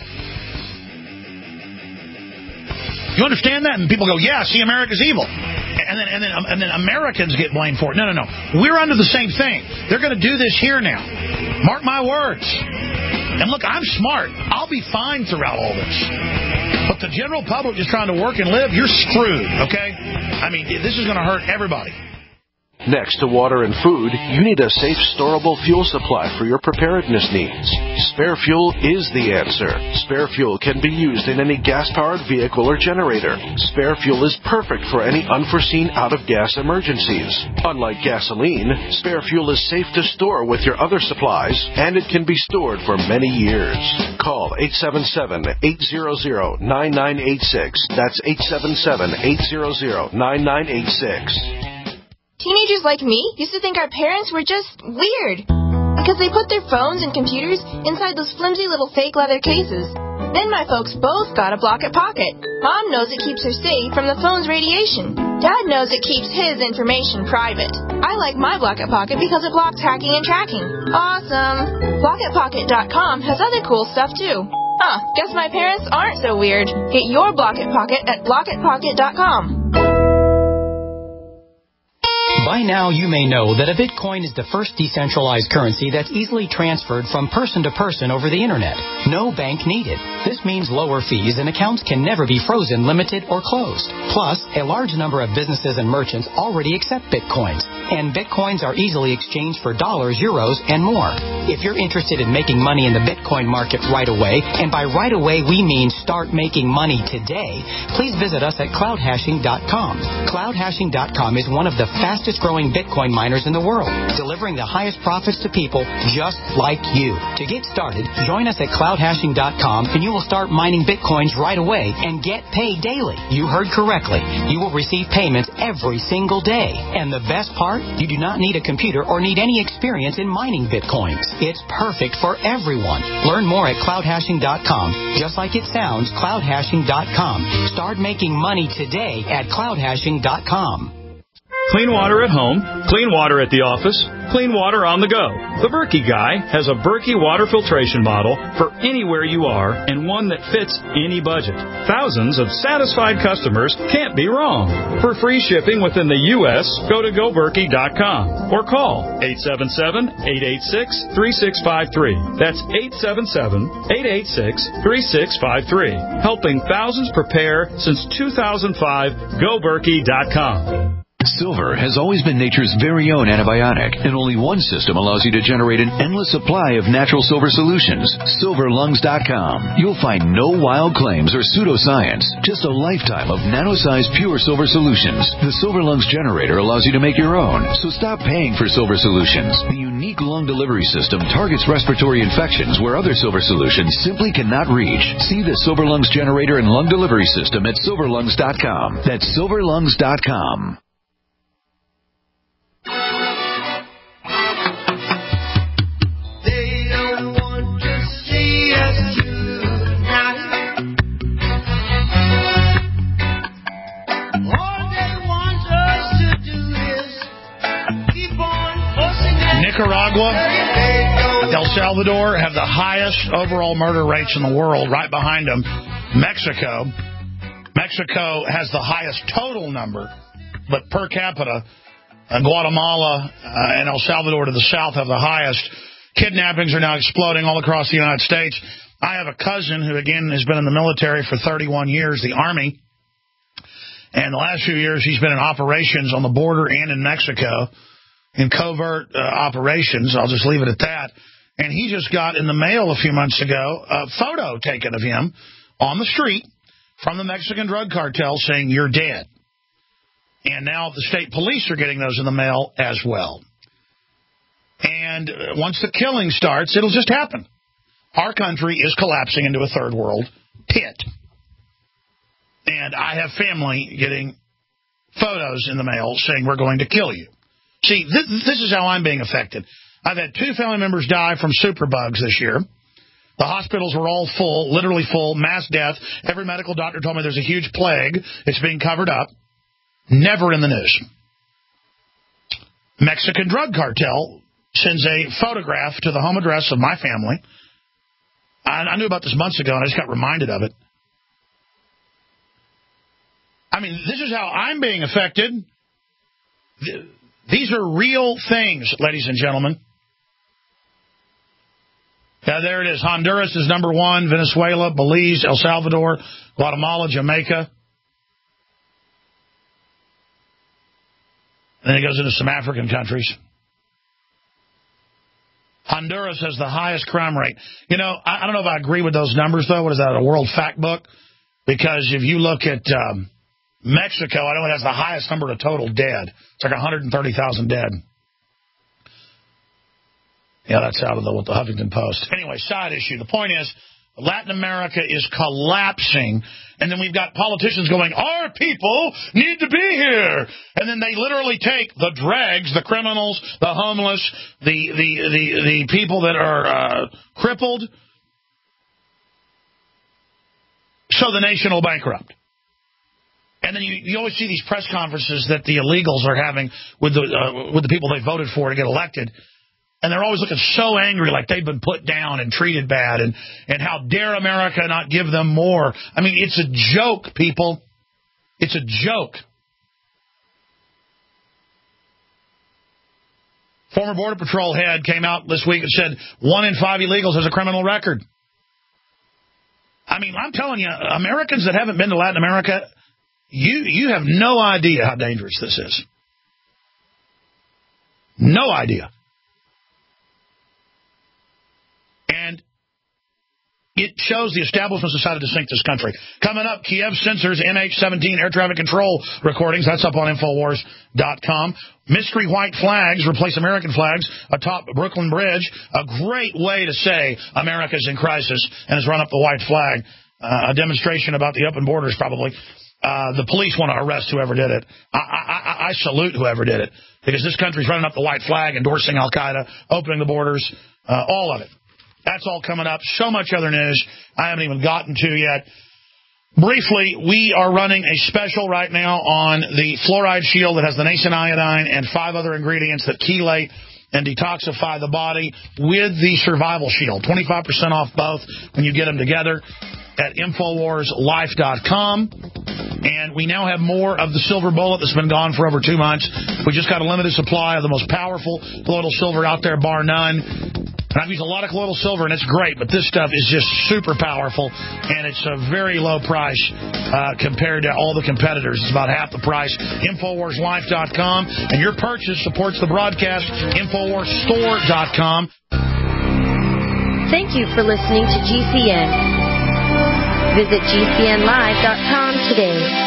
You understand that? And people go, yeah, see, America's evil. And then, and then, and then Americans get blamed for it. No, no, no. We're under the same thing. They're going to do this here now. Mark my words. And look, I'm smart. I'll be fine throughout all this. But the general public just trying to work and live, you're screwed, okay? I mean, this is going to hurt everybody. Next to water and food, you need a safe, storable fuel supply for your preparedness needs. Spare fuel is the answer. Spare fuel can be used in any gas-powered vehicle or generator. Spare fuel is perfect for any unforeseen out-of-gas emergencies. Unlike gasoline, spare fuel is safe to store with your other supplies, and it can be stored for many years. Call eight seven seven, eight hundred, nine nine eight six. That's eight seven seven, eight hundred, nine nine eight six. Teenagers like me used to think our parents were just weird because they put their phones and computers inside those flimsy little fake leather cases. Then my folks both got a Blocket Pocket. Mom knows it keeps her safe from the phone's radiation. Dad knows it keeps his information private. I like my Blocket Pocket because it blocks hacking and tracking. Awesome! Blocket Pocket dot com has other cool stuff too. Huh, guess my parents aren't so weird. Get your Blocket Pocket at Blocket Pocket dot com. By now, you may know that a Bitcoin is the first decentralized currency that's easily transferred from person to person over the Internet. No bank needed. This means lower fees and accounts can never be frozen, limited, or closed. Plus, a large number of businesses and merchants already accept Bitcoins, and Bitcoins are easily exchanged for dollars, euros, and more. If you're interested in making money in the Bitcoin market right away, and by right away we mean start making money today, please visit us at cloud hashing dot com. cloud hashing dot com is one of the fastest growing Bitcoin miners in the world, delivering the highest profits to people just like you. To get started, join us at cloud hashing dot com and you will start mining Bitcoins right away and get paid daily. You heard correctly. You will receive payments every single day. And the best part, you do not need a computer or need any experience in mining Bitcoins. It's perfect for everyone. Learn more at cloud hashing dot com. Just like it sounds, cloud hashing dot com. Start making money today at cloud hashing dot com. Clean water at home, clean water at the office, clean water on the go. The Berkey Guy has a Berkey water filtration model for anywhere you are and one that fits any budget. Thousands of satisfied customers can't be wrong. For free shipping within the U S, go to go berkey dot com or call eight seven seven, eight eight six, three six five three. That's eight seven seven, eight eight six, three six five three. Helping thousands prepare since two thousand five, go berkey dot com. Silver has always been nature's very own antibiotic, and only one system allows you to generate an endless supply of natural silver solutions. silver lungs dot com. You'll find no wild claims or pseudoscience, just a lifetime of nano-sized pure silver solutions. The Silver Lungs generator allows you to make your own, so stop paying for silver solutions. The unique lung delivery system targets respiratory infections where other silver solutions simply cannot reach. See the Silver Lungs generator and lung delivery system at silver lungs dot com. That's silver lungs dot com. Nicaragua, El Salvador have the highest overall murder rates in the world. Right behind them, Mexico. Mexico has the highest total number, but per capita, uh, Guatemala uh, and El Salvador to the south have the highest. Kidnappings are now exploding all across the United States. I have a cousin who, again, has been in the military for thirty-one years, the Army. And the last few years, he's been in operations on the border and in Mexico, in covert uh, operations. I'll just leave it at that. And he just got in the mail a few months ago a photo taken of him on the street from the Mexican drug cartel saying, "You're dead." And now the state police are getting those in the mail as well. And once the killing starts, it'll just happen. Our country is collapsing into a third world pit. And I have family getting photos in the mail saying, "We're going to kill you." See, this, this is how I'm being affected. I've had two family members die from superbugs this year. The hospitals were all full, literally full, mass death. Every medical doctor told me there's a huge plague. It's being covered up. Never in the news. Mexican drug cartel sends a photograph to the home address of my family. I, I knew about this months ago, and I just got reminded of it. I mean, this is how I'm being affected. These are real things, ladies and gentlemen. Yeah, there it is. Honduras is number one. Venezuela, Belize, El Salvador, Guatemala, Jamaica. And then it goes into some African countries. Honduras has the highest crime rate. You know, I, I don't know if I agree with those numbers, though. What is that, a World Fact Book? Because if you look at um, Mexico, I know it has the highest number of total dead. It's like one hundred thirty thousand dead. Yeah, that's out of the, the Huffington Post. Anyway, side issue. The point is, Latin America is collapsing, and then we've got politicians going, "Our people need to be here." And then they literally take the dregs, the criminals, the homeless, the the the, the people that are uh, crippled, so the nation will bankrupt. And then you, you always see these press conferences that the illegals are having with the uh, with the people they voted for to get elected. And they're always looking so angry, like they've been put down and treated bad, and, and how dare America not give them more. I mean, it's a joke, people. It's a joke. Former Border Patrol head came out this week and said one in five illegals has a criminal record. I mean, I'm telling you, Americans that haven't been to Latin America, you you have no idea how dangerous this is. No idea. And it shows the establishment decided to sink this country. Coming up, Kiev censors M H seventeen air traffic control recordings. That's up on Infowars dot com. Mystery white flags replace American flags atop Brooklyn Bridge. A great way to say America's in crisis and has run up the white flag. Uh, a demonstration about the open borders, probably. Uh, the police want to arrest whoever did it. I, I, I salute whoever did it, because this country's running up the white flag, endorsing Al-Qaeda, opening the borders, uh, all of it. That's all coming up. So much other news I haven't even gotten to yet. Briefly, we are running a special right now on the fluoride shield that has the nascent iodine and five other ingredients that chelate and detoxify the body with the survival shield. twenty-five percent off both when you get them together at Infowars Life dot com. And we now have more of the silver bullet that's been gone for over two months. We just got a limited supply of the most powerful colloidal silver out there, bar none. And I've used a lot of colloidal silver, and it's great, but this stuff is just super powerful, and it's a very low price uh, compared to all the competitors. It's about half the price. Infowars Life dot com. And your purchase supports the broadcast. Infowars Store dot com. Thank you for listening to G C N. Visit G C N Live dot com today.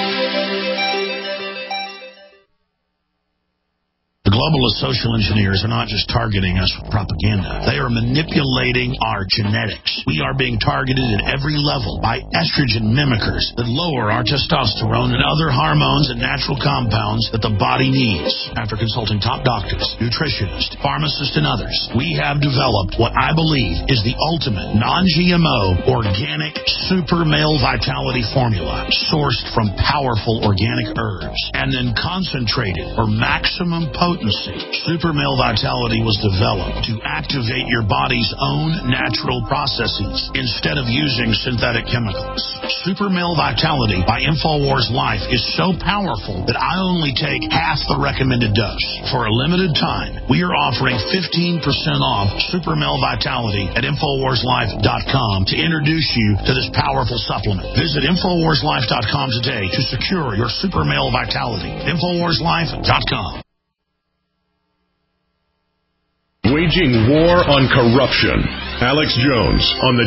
The globalist social engineers are not just targeting us with propaganda. They are manipulating our genetics. We are being targeted at every level by estrogen mimickers that lower our testosterone and other hormones and natural compounds that the body needs. After consulting top doctors, nutritionists, pharmacists, and others, we have developed what I believe is the ultimate non-G M O organic super male vitality formula sourced from powerful organic herbs and then concentrated for maximum potency potency. Super Male Vitality was developed to activate your body's own natural processes instead of using synthetic chemicals. Super Male Vitality by InfoWars Life is so powerful that I only take half the recommended dose. For a limited time, we are offering fifteen percent off Super Male Vitality at Infowars Life dot com to introduce you to this powerful supplement. Visit Infowars Life dot com today to secure your Super Male Vitality. Infowars Life dot com. Waging war on corruption. Alex Jones on the